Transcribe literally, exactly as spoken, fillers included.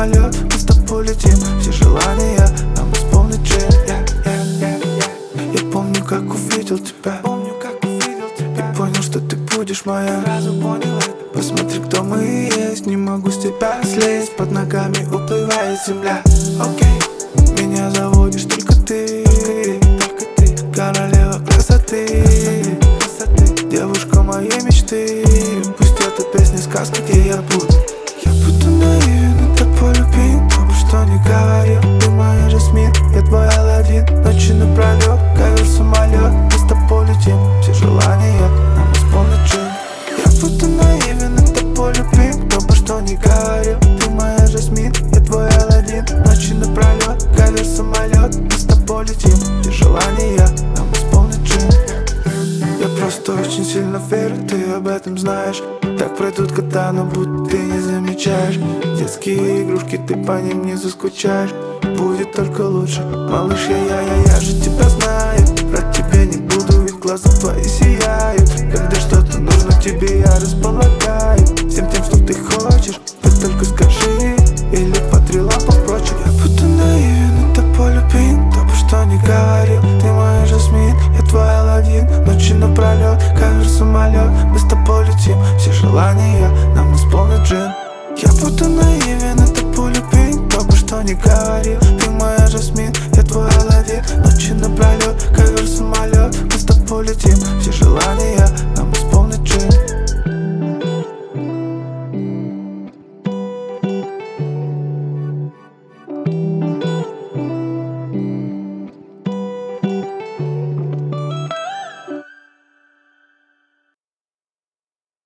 напролет мы с тобой летим. Все желания нам исполнить джин. yeah, yeah, yeah, yeah. Я помню, как увидел тебя, помню, как увидел тебя, и понял, что ты будешь моя. Сразу понял это. Посмотри, кто мы есть, не могу с тебя слезть. Под ногами уплывает земля. Окей, okay. Меня заводишь только ты, только ты, королева красоты, красоты, девушка моей мечты. Пусть это песня сказка, где я буду. Я буду наивен и тобой любим, кто бы что ни говорил. Ты моя Жасмин, я твой Аладдин. Ночи напролет, ковер самолет, мы с тобой летим. Все желания нам исполнить джин. Я буду наивен и тобой любим, кто бы что ни говорил. Ты моя Жасмин, я твой Аладдин. Ночи напролет, ковер самолет, мы с тобой летим. Все желания нам исполнить джин. Я просто очень сильно верю, ты об этом знаешь. Так пройдут года, но будто ты не замечаешь. Детские игрушки, ты по ним не заскучаешь. Будет только лучше, малыш, я, я, я, я же тебя знаю. Врать тебе не буду, ведь глаза твои сияют. Когда что-то нужно тебе, я располагаю всем тем, что ты хочешь. Ты только скажи, или потри лампу прочь. Я буду наивен и тобой любим, кто бы что ни говорил. Ты моя Жасмин, я твой Аладдин. Ночи напролет, ковер самолет, мы с тобой летим. Все желания нам исполнит джин. Я буду наивен и тобой любим, кто бы что ни говорил.